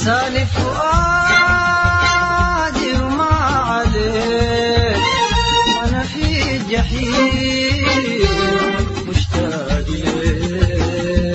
سالي فؤادي وما عليك، وانا في الجحيم مشتاق ليك.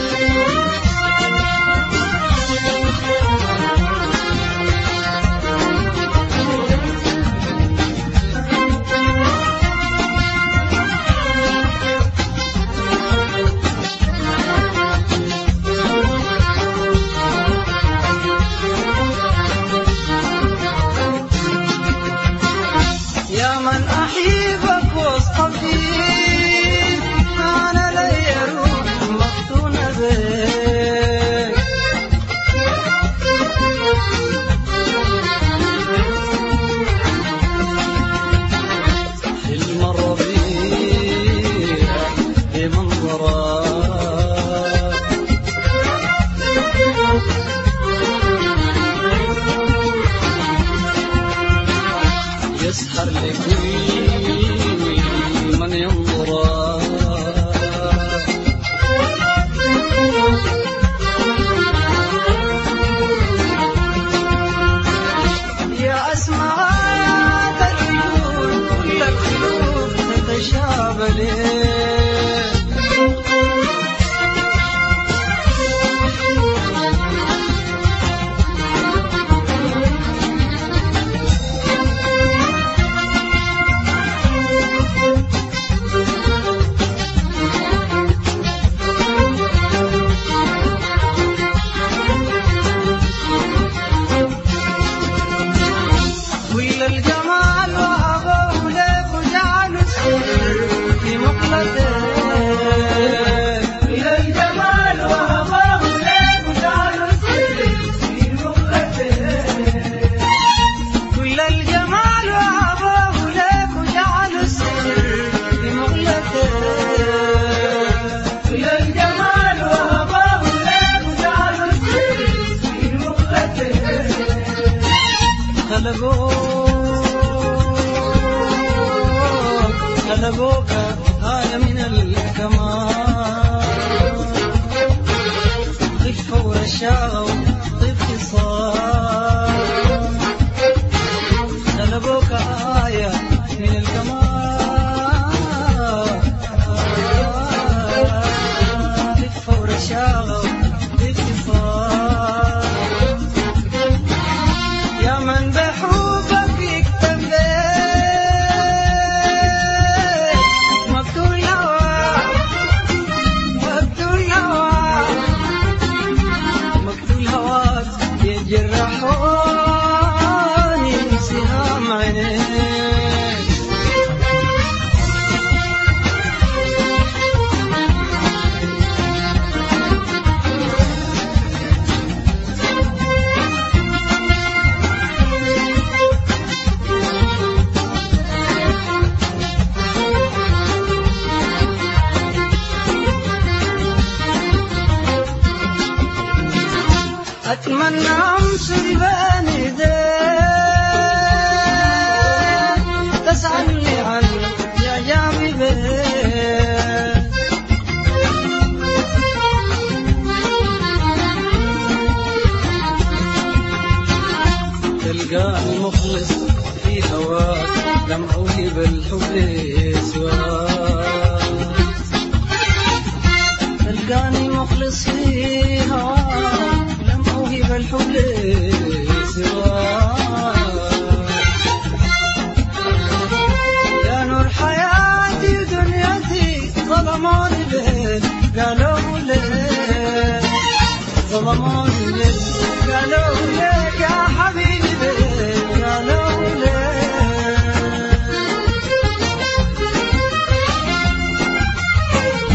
يا من أحبك واصطفيك، أنا لي روح مفتونة بك. حلم الربيع بمنظرك، يسحر لكل من ينظرك. يا أسماء العيون كل القلوب تتشابه لك. كل الجمال وهبه لك وجعله سر في مقلتك. كل الجمال وهبه لك وجعله سر في مقلتك. كل الجمال وهبه لك وجعله سر في مقلتك. كل الجمال وهبه لك وجعله سر في مقلتك. خلقوك آية من الكمال، خفة ورشاقة وطيب خصال. خلقوك آية من الكمال، خفة ورشاقة وطيب خصال. يا من بحبك اكتفيت، مقتول هواك مقتول هواك مقتول هواك يجرحوني سهام عينيك. أتمنى أمشي بين يديك، تسألني عن إعجابي بك. تلقاني مخلص في هواك، لم أوهب الحب سواك. تلقاني مخلص في هواك، لم أوهب الحب سواك. يا نور حياتي ودنيتي ظلموني ليل قالوا ليل، ظلموني ليل قالوا ليل يا حبيبي ليل قالوا ليل.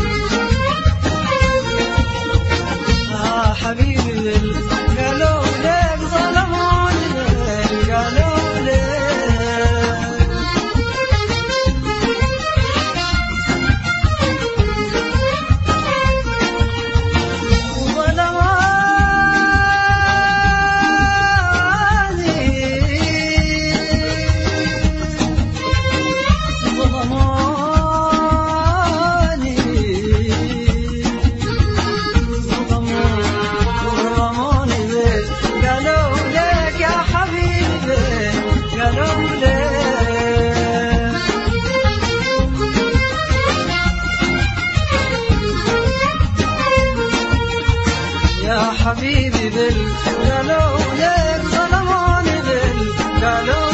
حبيبي قالوا لي حبيبي بل قالوا لك ظلموني بل قالوا